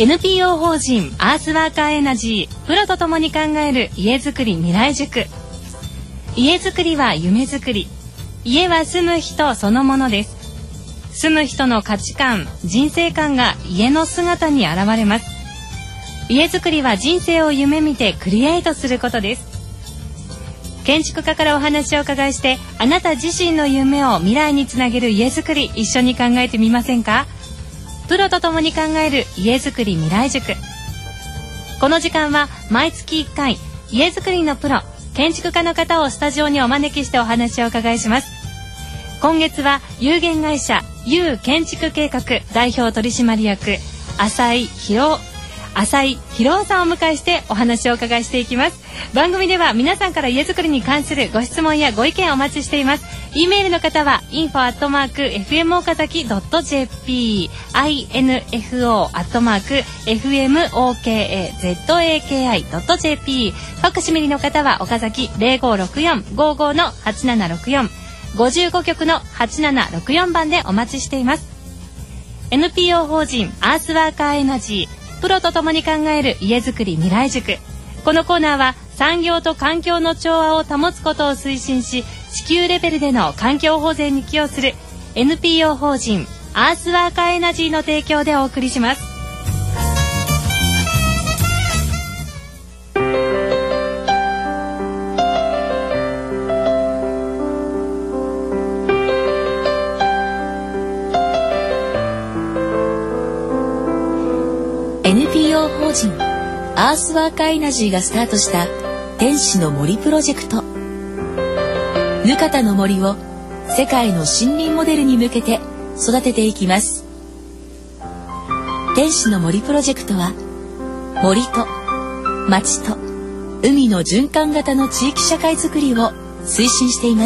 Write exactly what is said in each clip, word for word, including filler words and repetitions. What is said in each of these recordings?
エヌピーオー 法人アースワーカーエナジープロとともに考える家づくり未来塾。家づくりは夢づくり、家は住む人そのものです。住む人の価値観、人生観が家の姿に現れます。家づくりは人生を夢見てクリエイトすることです。建築家からお話をお伺いして、あなた自身の夢を未来につなげる家づくり、一緒に考えてみませんか？プロとともに考える家づくり未来塾。この時間は毎月いっかい、家づくりのプロ、建築家の方をスタジオにお招きしてお話をお伺いします。今月は有限会社 ユー 建築計画代表取締役浅井博浅井博さんをお迎えしてお話をお伺いしていきます。番組では皆さんから家づくりに関するご質問やご意見お待ちしています。 E メールの方は インフォ アットマーク エフエム 岡崎 ドット ジェーピー インフォ アットマーク エフエム オーケーエーゼットエーケーアイ ドット ジェーピー ファクシミリの方は岡崎 ゼロごろくよん ごご のはちななろくよん ごじゅうご局のはちななろくよん番でお待ちしています。 エヌピーオー 法人アースワーカーエナジープロとともに考える家づくり未来塾。このコーナーは産業と環境の調和を保つことを推進し、地球レベルでの環境保全に寄与する エヌピーオー 法人アースワーカーエナジーの提供でお送りします。 エヌピーオー 法人アースワーカーエナジーがスタートした天使の森プロジェクト。ぬかたの森を世界の森林モデルに向けて育てていきます。天使の森プロジェクトは森と町と海の循環型の地域社会づくりを推進しています。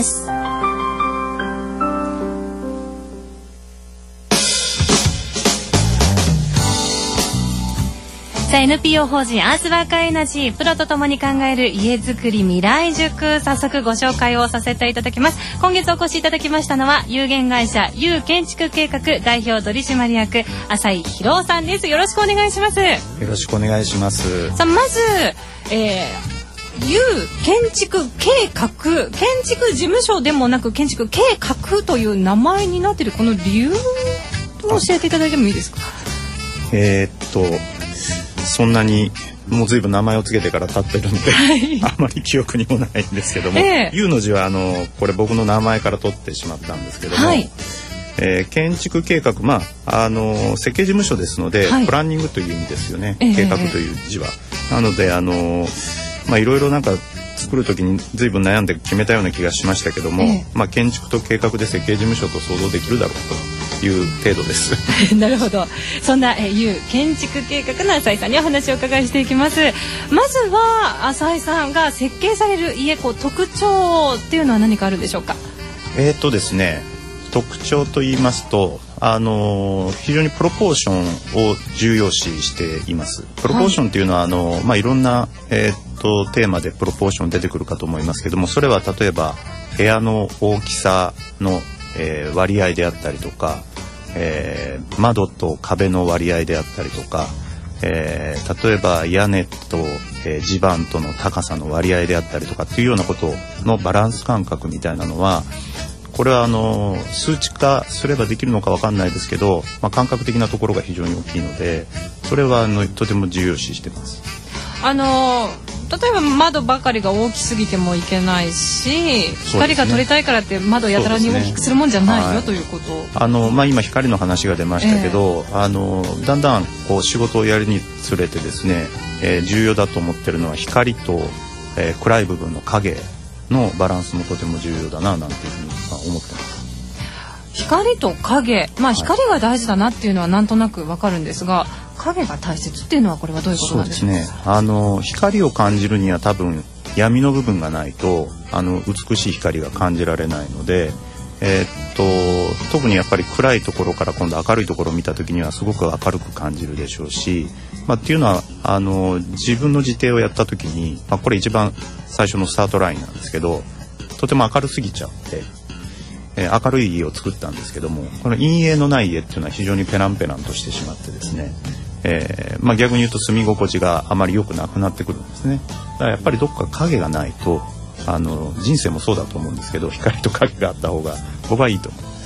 エヌピーオー 法人アースワーカーエナジープロとともに考える家づくり未来塾、早速ご紹介をさせていただきます。今月お越しいただきましたのは有限会社 ユー 建築計画代表取締役浅井博さんです。よろしくお願いします。よろしくお願いします。 さあ、まず、えー、ユー 建築計画、建築事務所でもなく建築計画という名前になっているこの理由を教えていただいてもいいですか？ えー、っとそんなにもう随分名前をつけてから経ってるんで、はい、あまり記憶にもないんですけども、えー、U の字はあのこれ僕の名前から取ってしまったんですけども、はい、えー、建築計画、まあ、あの設計事務所ですので、はい、プランニングという意味ですよね、えー、計画という字は。なのであの、まあ、いろいろなんか作る時に随分悩んで決めたような気がしましたけども、えーまあ、建築と計画で設計事務所と想像できるだろうという程度ですなるほど。そんな、えー、ユー 建築計画の浅井さんにお話をお伺いしていきます。まずは浅井さんが設計される家、こう特徴っていうのは何かあるんでしょうか？ えーとですね特徴と言いますと、あのー、非常にプロポーションを重要視しています。プロポーションっていうのは、はい、あのまあ、いろんな、えー、とテーマでプロポーション出てくるかと思いますけども、それは例えば部屋の大きさの、えー、割合であったりとか、えー、窓と壁の割合であったりとか、えー、例えば屋根と、えー、地盤との高さの割合であったりとかっていうようなことのバランス感覚みたいなのは、これはあの数値化すればできるのか分かんないですけど、まあ、感覚的なところが非常に大きいので、それはあのとても重要視してます。 あの例えば窓ばかりが大きすぎてもいけないし、光が取りたいからって窓やたらに大きくするもんじゃないよ、ね、ということ。 あの、まあ、今光の話が出ましたけど、えー、あのだんだんこう仕事をやるにつれてですね、えー、重要だと思ってるのは光と、えー、暗い部分の影のバランスもとても重要だななんていうふうに思ってます。 光と影、まあ、光が大事だなっていうのはなんとなくわかるんですが、はい、影が大切っていうのはこれはどういうことなんでしょうか？そうですね、あの光を感じるには多分闇の部分がないとあの美しい光が感じられないので、えー、っと特にやっぱり暗いところから今度明るいところを見た時にはすごく明るく感じるでしょうし、まあ、っていうのはあの自分の自邸をやった時に、まあ、これ一番最初のスタートラインなんですけど、とても明るすぎちゃって、えー、明るい家を作ったんですけども、この陰影のない家っていうのは非常にペランペランとしてしまってですね、 えーまあ、逆に言うと住み心地があまり良くなくなってくるんですね。だからやっぱりどっか影がないと、あの人生もそうだと思うんですけど、光と影があった方が僕はいいと思います。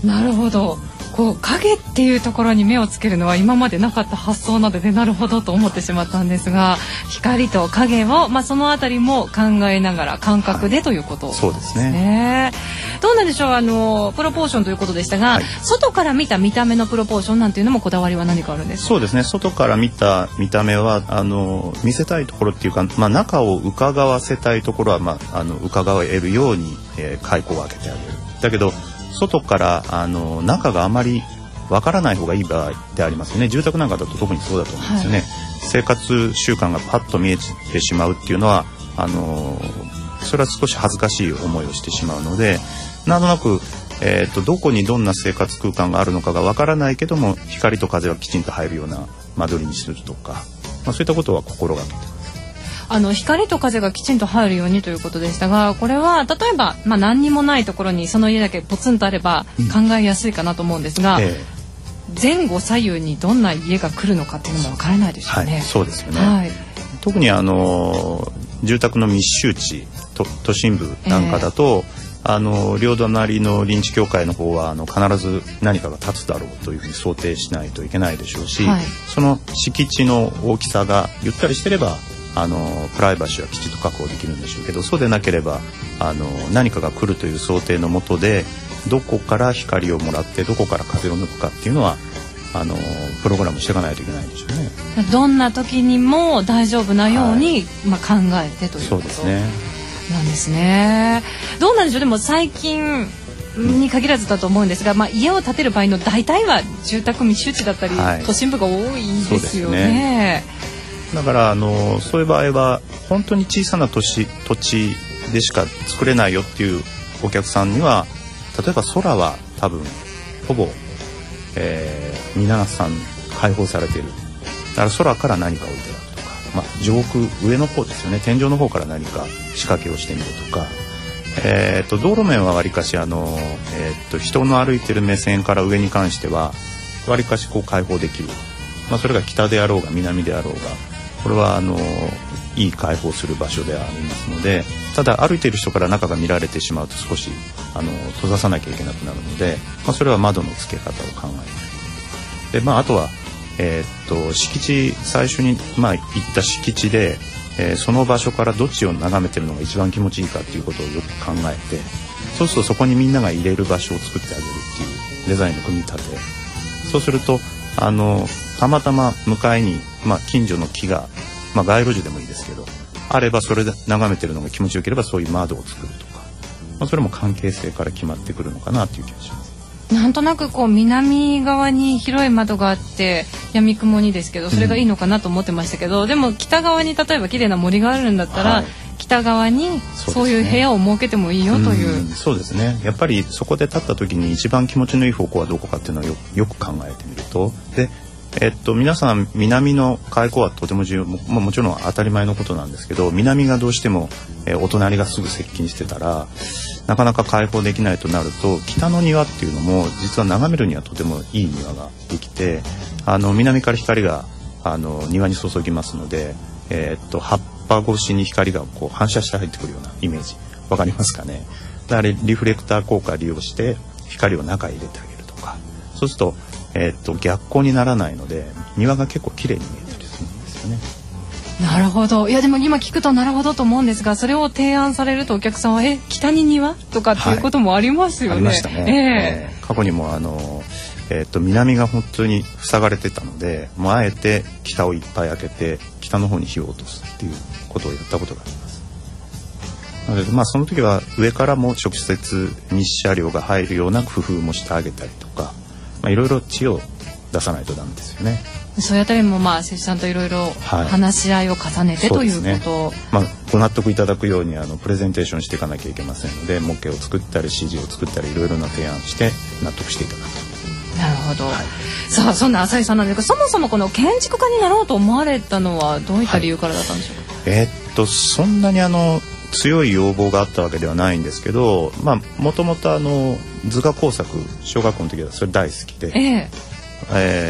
なるほど。こう影っていうところに目をつけるのは今までなかった発想なので、なるほどと思ってしまったんですが、光と影を、まあ、そのあたりも考えながら感覚でということですね。 はい、そうですね。 どうなんでしょう、あのプロポーションということでしたが、はい、外から見た見た目のプロポーションなんていうのもこだわりは何かあるんですか？ そうですね、外から見た見た目はあの見せたいところっていうか、まあ、中を伺わせたいところは、まあ、あの伺えるように、えー、開口を開けてあげる。だけど外からあの中があまりわからない方がいい場合でありますよね。住宅なんかだと特にそうだと思うんですよね。はい、生活習慣がパッと見えてしまうっていうのはあのそれは少し恥ずかしい思いをしてしまうので、なんとなく、えーと、どこにどんな生活空間があるのかがわからないけども、光と風はきちんと入るような間取りにするとか、まあ、そういったことは心がけてます。 あの光と風がきちんと入るようにということでしたが、これは例えば、まあ、何にもないところにその家だけポツンとあれば考えやすいかなと思うんですが、うんええ、前後左右にどんな家が来るのかっていうのも分からないですよね。 はい、そうですよね。 はい、 特にあの住宅の密集地と都心部なんかだと、えー、あの両隣の臨地協会の方はあの必ず何かが建つだろうというふうに想定しないといけないでしょうし、はい、その敷地の大きさがゆったりしてればあのプライバシーはきちんと確保できるんでしょうけど、そうでなければあの何かが来るという想定のもとで、どこから光をもらってどこから風を抜くかっていうのはあのプログラムしていかないといけないんでしょうね。 どんな時にも大丈夫なように、はい、まあ、考えてということそうですね。 なんですね。どうなんでしょう。でも最近に限らずだと思うんですが、まあ、家を建てる場合の大体は住宅密集地だったり、はい、都心部が多いですよね。 だからあのそういう場合は本当に小さな土地、土地でしか作れないよっていうお客さんには、例えば空は多分ほぼ、えー、皆さん開放されている。だから空から何か置いてあるとか、まあ、上空上の方ですよね、天井の方から何か仕掛けをしてみるとか、えー、と道路面はわりかしあの、えー、と人の歩いてる目線から上に関してはわりかしこう開放できる。まあ、それが北であろうが南であろうが、これはあのいい開放する場所でありますので、ただ歩いている人から中が見られてしまうと少しあの閉ざさなきゃいけなくなるので、まあ、それは窓の付け方を考えて、で、まあ、あとは、えー、っと敷地最初に、まあ、行った敷地で、えー、その場所からどっちを眺めてるのが一番気持ちいいかっていうことをよく考えて、そうするとそこにみんなが入れる場所を作ってあげるっていうデザインの組み立て、そうするとあのたまたま向かいに、まあ、近所の木が、まあ、街路樹でもいいですけどあれば、それで眺めてるのが気持ちよければそういう窓を作るとか、まあ、それも関係性から決まってくるのかなという気がします。 なんとなくこう南側に広い窓があって闇雲にですけど、それがいいのかなと思ってましたけど、うん、でも北側に例えば綺麗な森があるんだったら、はい、北側にそういう部屋を設けてもいいよという。 うん、そうですね。やっぱりそこで立った時に一番気持ちのいい方向はどこかっていうのを よ, よく考えてみると、でえっと、皆さん南の開口はとても重要、も, もちろん当たり前のことなんですけど、南がどうしても、えー、お隣がすぐ接近してたらなかなか開放できないとなると、北の庭っていうのも実は眺めるにはとてもいい庭ができて、あの南から光があの庭に注ぎますので、えー、っと葉っぱ越しに光がこう反射して入ってくるようなイメージ、わかりますかね。だからリフレクター効果を利用して光を中へ入れてあげるとか、そうするとえー、っと逆光にならないので庭が結構綺麗に見えたりするんですよね。 なるほど。いやでも今聞くとなるほどと思うんですが、それを提案されるとお客さんはえ北に庭とかっていうこともありますよね。 はい、ありましたね。えーえー、過去にもあの、えー、っと南が本当に塞がれてたので、もうあえて北をいっぱい開けて北の方に火を落とすっていうことをやったことがあります。なので、まあ、その時は上からも直接日射量が入るような工夫もしてあげたりとか、まあ、いろいろ知恵を出さないとダメですよね。 そういうあたりもまあ施主さんといろいろ話し合いを重ねて、はい、ということを、 ね、まあ、ご納得いただくようにあのプレゼンテーションしていかなきゃいけませんので、模型を作ったり指示を作ったりいろいろな提案して納得していただく。 なるほど、はい、さあそんな浅井さんなんですが、そもそもこの建築家になろうと思われたのはどういった理由からだったんでしょうか。 はい、えー、っとそんなにあの強い要望があったわけではないんですけど、まあもともとあの図画工作小学校の時はそれ大好きで、えーえー、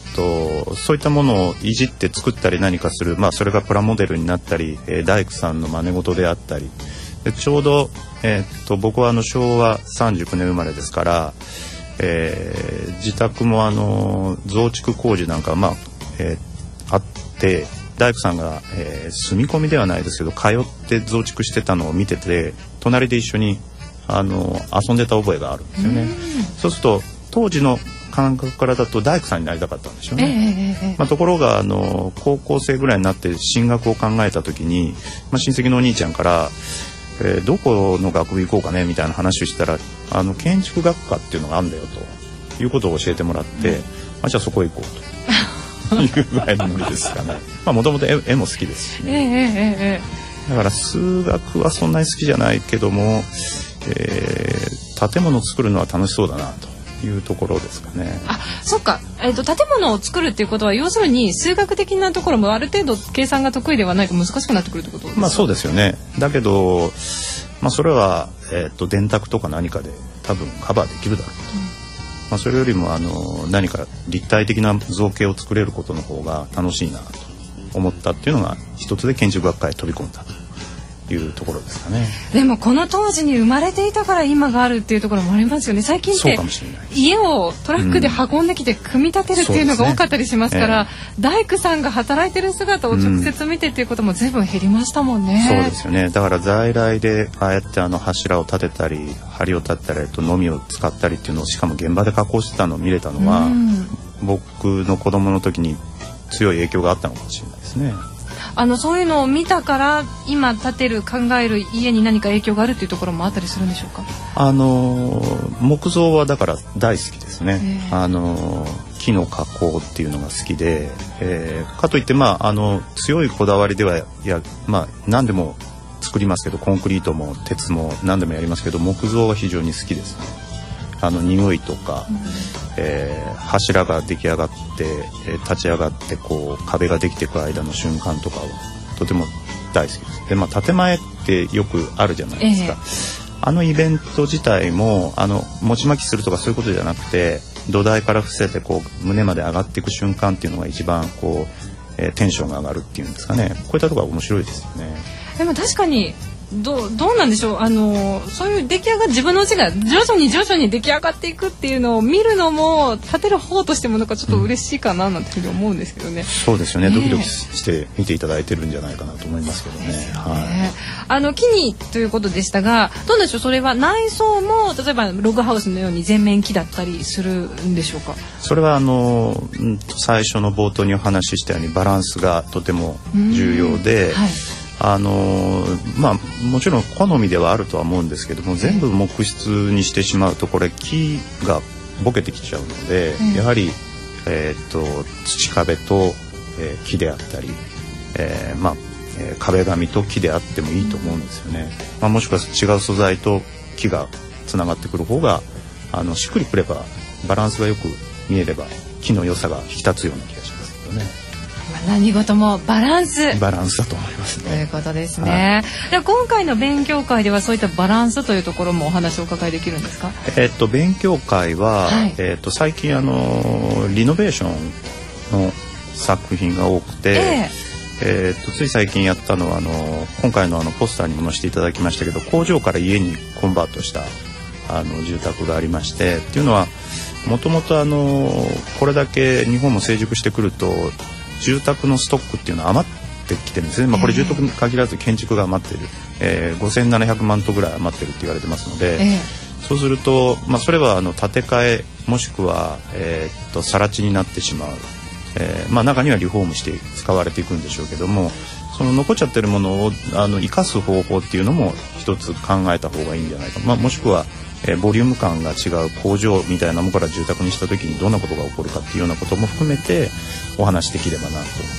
ー、とそういったものをいじって作ったり何かする、まあ、それがプラモデルになったり、えー、大工さんの真似事であったりで、ちょうど、えー、と僕はあの昭和さんじゅうきゅうねん生まれですから、えー、自宅もあの増築工事なんか、まあえー、あって大工さんが、えー、住み込みではないですけど通って増築してたのを見てて、隣で一緒にあの遊んでた覚えがあるんですよね。そうすると当時の感覚からだと大工さんになりたかったんでしょうね。えーえーまあ、ところがあの高校生ぐらいになって進学を考えた時に、まあ、親戚のお兄ちゃんからえー、どこの学部行こうかねみたいな話をしたら、あの建築学科っていうのがあるんだよということを教えてもらって、うんまあ、じゃあそこへ行こうというぐらいのノリですかね。まあもともと絵も好きですしね、えーえー、だから数学はそんなに好きじゃないけども、えー、建物を作るのは楽しそうだなというところですかね。 あ、そっか、えーと、建物を作るっていうことは要するに数学的なところもある程度計算が得意ではないと難しくなってくるってことですか。 まあそうですよね。だけど、まあ、それは、えーと、電卓とか何かで多分カバーできるだろうと、うんまあ、それよりもあの何か立体的な造形を作れることの方が楽しいなと思ったっていうのが一つで建築学科へ飛び込んだというところですかね。 でもこの当時に生まれていたから今があるっていうところもありますよね。最近って家をトラックで運んできて組み立てるっていうのが多かったりしますから、うんねえー、大工さんが働いてる姿を直接見てっていうことも随分減りましたもんね、 うん、そうですよね。だから在来でああやってあの柱を立てたり梁を立てたりとのみを使ったりっていうのをしかも現場で加工してたのを見れたのは、うん、僕の子供の時に強い影響があったのかもしれないですね。 あのそういうのを見たから今建てる考える家に何か影響があるっていうところもあったりするんでしょうか。 あの木造はだから大好きですね。あの木の加工っていうのが好きで、えー、かといってまああの強いこだわりではいやまあ何でも作りますけどコンクリートも鉄も何でもやりますけど木造は非常に好きですね。あの匂いとか、うんえー、柱が出来上がって、えー、立ち上がってこう壁ができていく間の瞬間とかはとても大好きです。で、まあ、建前ってよくあるじゃないですか、えー、あのイベント自体もあの餅巻きするとかそういうことじゃなくて土台から伏せてこう胸まで上がっていく瞬間っていうのが一番こう、えー、テンションが上がるっていうんですかね。こういったところが面白いですよね。 でも確かにど, どうなんでしょう。あのそういう出来上が自分の家が徐々に徐々に出来上がっていくっていうのを見るのも建てる方としてもなんかちょっと嬉しいかななんていうふうに思うんですけどね、うん、 そうですよね。ドキドキして見ていただいてるんじゃないかなと思いますけど ね, ね、はい、 あの木にということでしたがどうでしょう。それは内装も例えばログハウスのように全面木だったりするんでしょうか。 それはあの最初の冒頭にお話ししたようにバランスがとても重要で、はいあのまあ、もちろん好みではあるとは思うんですけども全部木質にしてしまうとこれ木がボケてきちゃうので、うん、やはり、えー、と土壁と、えー、木であったり、えーまあえー、壁紙と木であってもいいと思うんですよね、まあ、もしくは違う素材と木がつながってくる方があのしっくりくればバランスがよく見えれば木の良さが引き立つような気がしますけどね。 何事もバランスバランスだと思いますね。 ということですね、はい、では今回の勉強会ではそういったバランスというところもお話をお伺いできるんですか。 えー、っと勉強会は、はいえー、っと最近あのリノベーションの作品が多くて、えーえー、っとつい最近やったのはあの今回のあのポスターにも載せていただきましたけど工場から家にコンバートしたあの住宅がありましてっていうのはもともとあのこれだけ日本も成熟してくると住宅のストックっていうのは余ってきてるんですね、まあ、これ住宅に限らず建築が余ってる、えー、ごせんななひゃくまんとぐらい余ってるって言われてますので、えー、そうすると、まあ、それはあの建て替えもしくは、えー、っと更地になってしまう、えーまあ、中にはリフォームして使われていくんでしょうけどもその残っちゃってるものをあの生かす方法っていうのも一つ考えた方がいいんじゃないか、まあ、もしくはえー、ボリューム感が違う工場みたいなものから住宅にした時にどんなことが起こるかっていうようなことも含めてお話できればなと思ってます。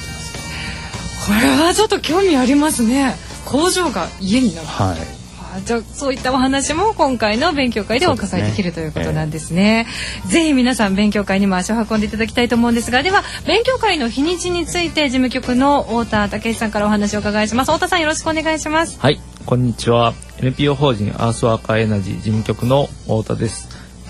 これはちょっと興味ありますね。工場が家になる、はい、じゃあそういったお話も今回の勉強会でお伺いできるということなんですね、えー、ぜひ皆さん勉強会にも足を運んでいただきたいと思うんですがでは勉強会の日にちについて事務局の太田武さんからお話をお伺いします。太田さんよろしくお願いします。 はいこんにちは エヌピーオー 法人アースワーカーエナジー事務局の太田です。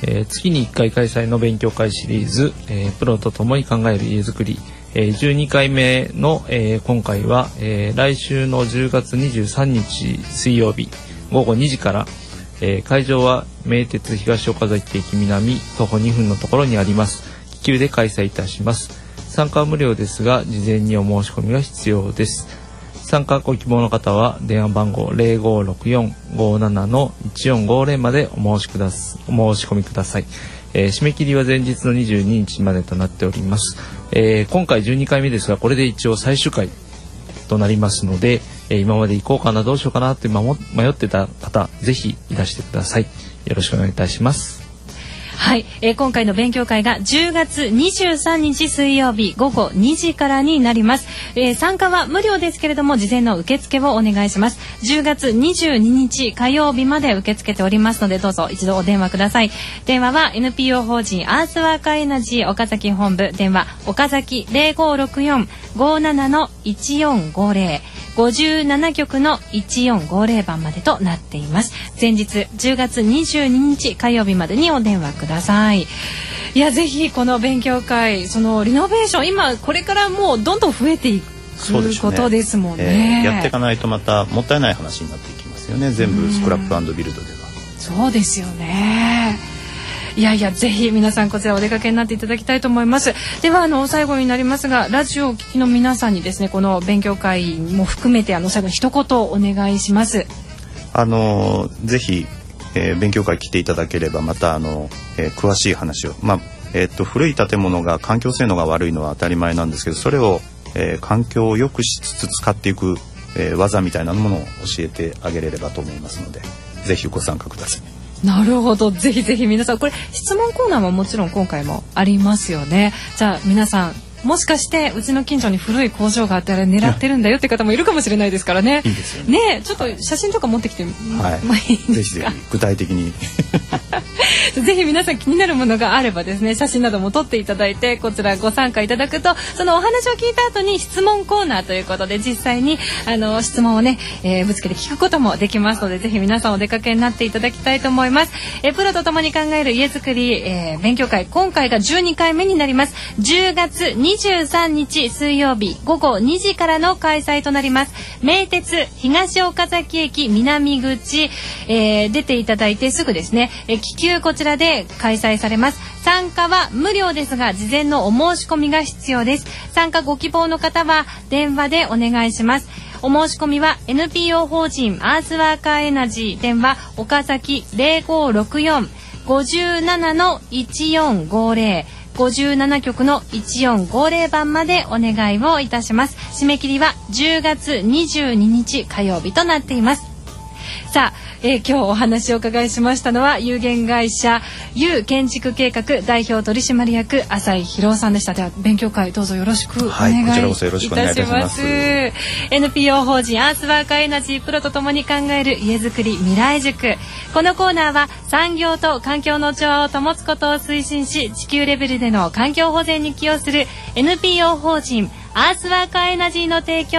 えー、月にいっかい開催の勉強会シリーズ、えー、プロと共に考える家づくり、えー、じゅうにかいめの、えー、今回は、えー、来週のじゅうがつにじゅうさんにち水曜日ごごにじから、えー、会場は名鉄東岡崎駅南徒歩にふんのところにあります。気球で開催いたします。参加は無料ですが事前にお申し込みが必要です。参加ご希望の方は電話番号 ゼロごろくよん ごーなな のいちよんごーぜろ までお申しくだすお申し込みください。えー、締め切りは前日のにじゅうににちまでとなっております。えー、今回じゅうにかいめですがこれで一応最終回となりますので、えー、今まで行こうかなどうしようかなって迷ってた方ぜひいらしてください。よろしくお願いいたします。 はい、えー、今回の勉強会がじゅうがつにじゅうさんにち水曜日ごごにじからになります。えー、参加は無料ですけれども事前の受付をお願いします。じゅうがつにじゅうににち火曜日まで受け付けておりますのでどうぞ一度お電話ください。電話は エヌピーオー 法人アースワーカーエナジー岡崎本部電話岡崎 ゼロごろくよん ごーなな のいちよんごーぜろごじゅうななきょくのいちよんごーぜろばんまでとなっています。前日じゅうがつにじゅうににち火曜日までにお電話ください。いやぜひこの勉強会そのリノベーション今これからもうどんどん増えていくことですもんね。 えー、やっていかないとまたもったいない話になっていきますよね。全部スクラップ&ビルドでは。 そうですよね。いやいやぜひ皆さんこちらお出かけになっていただきたいと思います。ではあの最後になりますがラジオをお聞きの皆さんにですねこの勉強会も含めてあの最後に一言お願いします。 あのぜひ、えー、勉強会来ていただければまたあの、えー、詳しい話を、まあえー、っと古い建物が環境性能が悪いのは当たり前なんですけどそれを、えー、環境を良くしつつ使っていく、えー、技みたいなものを教えてあげれればと思いますのでぜひご参加ください。 なるほどぜひぜひ皆さんこれ質問コーナーももちろん今回もありますよね。じゃあ皆さんもしかしてうちの近所に古い工場があってあれ狙ってるんだよって方もいるかもしれないですからね。 いいですよね。 ねちょっと写真とか持ってきて、 はい、 まあいいですか。 ぜひぜひ具体的にぜひ皆さん気になるものがあればですね写真なども撮っていただいてこちらご参加いただくとそのお話を聞いた後に質問コーナーということで実際にあの質問をね、えー、ぶつけて聞くこともできますのでぜひ皆さんお出かけになっていただきたいと思います。えー、プロと共に考える家づくり、えー、勉強会今回がじゅうにかいめになります。じゅうがつにじゅうさんにち水曜日ごごにじからの開催となります。名鉄東岡崎駅南口、えー、出ていただいてすぐですね、えー、気球こちらで開催されます。参加は無料ですが事前のお申し込みが必要です。参加ご希望の方は電話でお願いします。お申し込みは エヌピーオー 法人アースワーカーエナジー電話岡崎 ゼロごろくよん ごじゅうなな のいちよんごーぜろごじゅうななきょくのいちよんごーぜろばんまでお願いをいたします。締め切りはじゅうがつにじゅうににち火曜日となっています。さあ、えー、今日お話をお伺いしましたのは有限会社 U 建築計画代表取締役浅井博夫さんでした。では勉強会どうぞよろしくお願いいたします。はい、こちらこそよろしくお願いいたします。エヌピーオー 法人アースワーカーエナジープロとともに考える家づくり未来塾。このコーナーは産業と環境の調和を保つことを推進し地球レベルでの環境保全に寄与する エヌピーオー 法人アースワーカーエナジーの提供